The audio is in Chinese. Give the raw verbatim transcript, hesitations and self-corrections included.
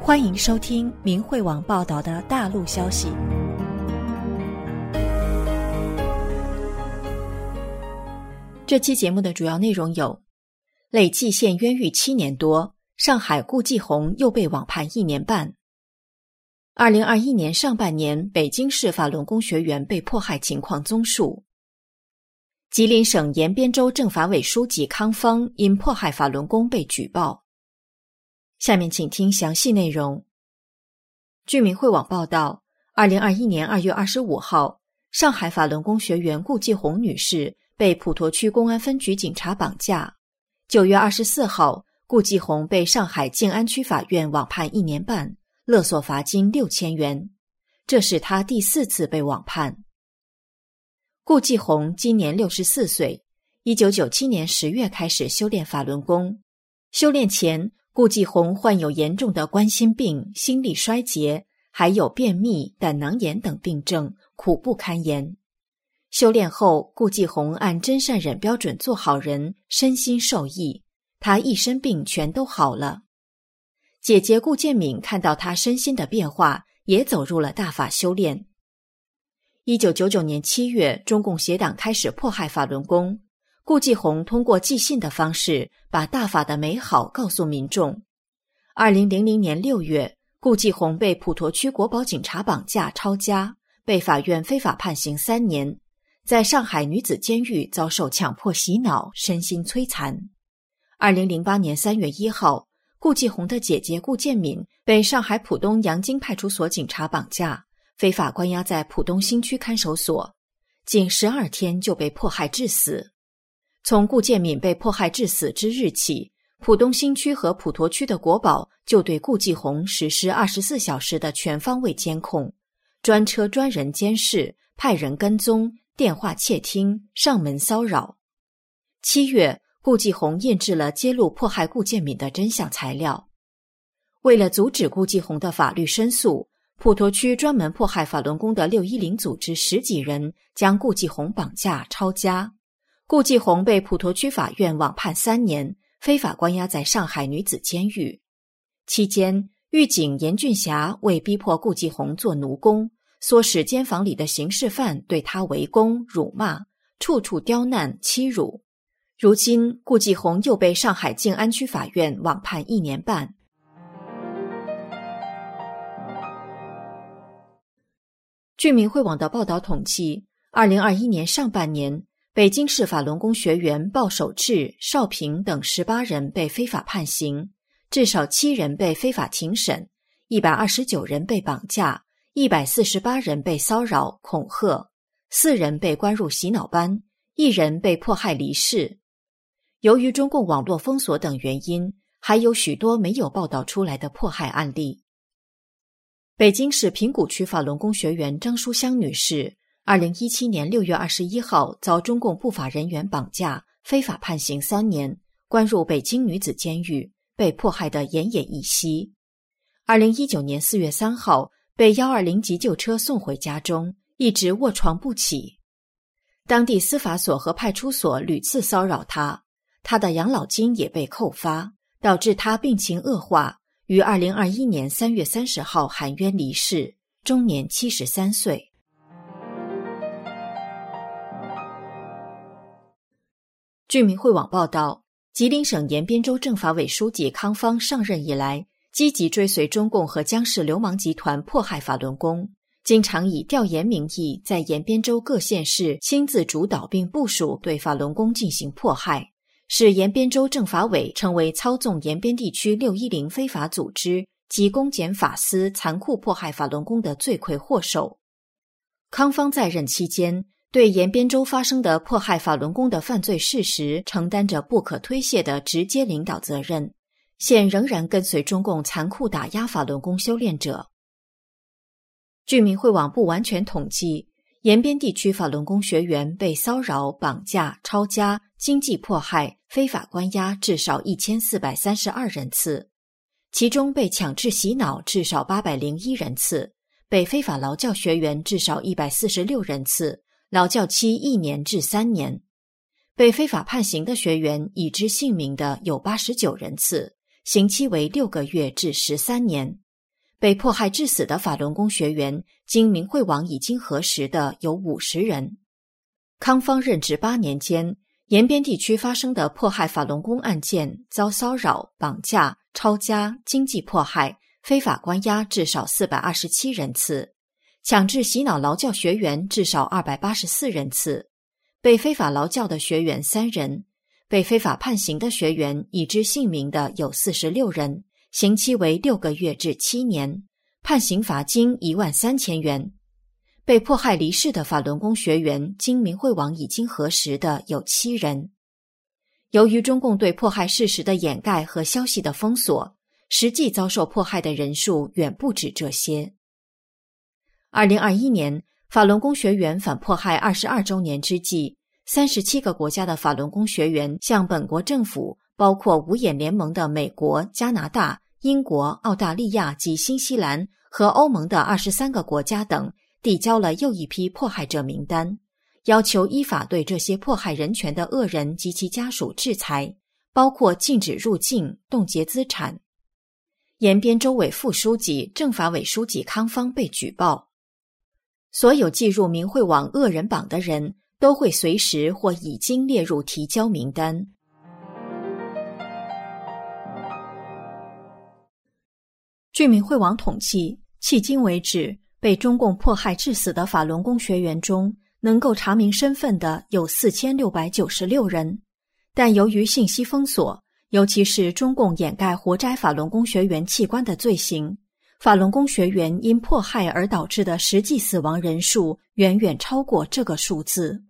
欢迎收听明慧网报道的大陆消息。这期节目的主要内容有：累计现冤狱七年多，上海顾继红又被网判一年半。二零二一年上半年，北京市法轮功学员被迫害情况综述。吉林省延边州政法委书记康芳因迫害法轮功被举报。下面请听详细内容。据明慧网报道，二零二一年二月二十五号，上海法轮功学员顾继红女士被普陀区公安分局警察绑架。九月二十四号，顾继红被上海静安区法院网判一年半，勒索罚金六千元。这是他第四次被网判。顾继红今年六十四岁，一九九七年十月开始修炼法轮功。修炼前，顾继红患有严重的冠心病、心力衰竭，还有便秘、胆囊炎等病症，苦不堪言。修炼后，顾继红按真善忍标准做好人，身心受益，他一身病全都好了。姐姐顾建敏看到他身心的变化，也走入了大法修炼。一九九九年七月，中共协党开始迫害法轮功，顾继红通过寄信的方式把大法的美好告诉民众。二零零零年六月，顾继红被普陀区国保警察绑架抄家，被法院非法判刑三年，在上海女子监狱遭受强迫洗脑，身心摧残。二零零八年三月一号，顾继红的姐姐顾建敏被上海浦东杨京派出所警察绑架，非法关押在浦东新区看守所，仅十二天就被迫害致死。从顾建敏被迫害致死之日起，浦东新区和普陀区的国保就对顾继红实施二十四小时的全方位监控，专车专人监视，派人跟踪，电话窃听，上门骚扰。七月，顾继红印制了揭露迫害顾建敏的真相材料。为了阻止顾继红的法律申诉，普陀区专门迫害法轮功的六一零组织十几人将顾继红绑架抄家。顾继红被普陀区法院网判三年，非法关押在上海女子监狱。期间，狱警严俊霞为逼迫顾继红做奴工，唆使监房里的刑事犯对他围攻、辱骂，处处刁难、欺辱。如今，顾继红又被上海静安区法院网判一年半。据明慧网的报道统计，二零二一年上半年，北京市法轮功学员鲍守志、邵平等十八人被非法判刑，至少七人被非法庭审，一百二十九人被绑架，一百四十八人被骚扰、恐吓，四人被关入洗脑班，一人被迫害离世。由于中共网络封锁等原因，还有许多没有报道出来的迫害案例。北京市平谷区法轮功学员张淑香女士二零一七年六月二十一号遭中共不法人员绑架，非法判刑三年，关入北京女子监狱，被迫害得奄奄一息。二零一九年四月三号，被一二零急救车送回家中，一直卧床不起。当地司法所和派出所屡次骚扰他，他的养老金也被扣发，导致他病情恶化，于二零二一年三月三十号含冤离世，终年七十三岁。据明慧网报道，吉林省延边州政法委书记康芳上任以来，积极追随中共和江氏流氓集团迫害法轮功，经常以调研名义在延边州各县市亲自主导并部署对法轮功进行迫害，使延边州政法委成为操纵延边地区六一零非法组织及公检法司残酷迫害法轮功的罪魁祸首。康芳在任期间，对延边州发生的迫害法轮功的犯罪事实承担着不可推卸的直接领导责任，现仍然跟随中共残酷打压法轮功修炼者。据明慧网不完全统计，延边地区法轮功学员被骚扰、绑架、抄家、经济迫害、非法关押至少一千四百三十二人次，其中被强制洗脑至少八百零一人次，被非法劳教学员至少一百四十六人次，劳教期一年至三年。被非法判刑的学员已知姓名的有八十九人次，刑期为六个月至十三年。 被迫害致死的法轮功学员，经明慧网已经核实的有五十人。康方任职八年间，延边地区发生的迫害法轮功案件遭骚扰、绑架、抄家、经济迫害、非法关押至少四百二十七人次，强制洗脑劳教学员至少二百八十四人次，被非法劳教的学员三人，被非法判刑的学员已知姓名的有四十六人，刑期为六个月至七年，判刑罚金一万三千元。被迫害离世的法轮功学员，经明慧网已经核实的有七人。由于中共对迫害事实的掩盖和消息的封锁，实际遭受迫害的人数远不止这些。二零二一年，法轮功学员反迫害二十二周年之际，三十七个国家的法轮功学员向本国政府，包括五眼联盟的美国、加拿大、英国、澳大利亚及新西兰和欧盟的二十三个国家等递交了又一批迫害者名单，要求依法对这些迫害人权的恶人及其家属制裁，包括禁止入境、冻结资产。延边州委副书记、政法委书记康方被举报，所有计入明慧网恶人榜的人都会随时或已经列入提交名单。据明慧网统计，迄今为止，被中共迫害致死的法轮功学员中，能够查明身份的有四千六百九十六人，但由于信息封锁，尤其是中共掩盖活摘法轮功学员器官的罪行，法轮功学员因迫害而导致的实际死亡人数远远超过这个数字。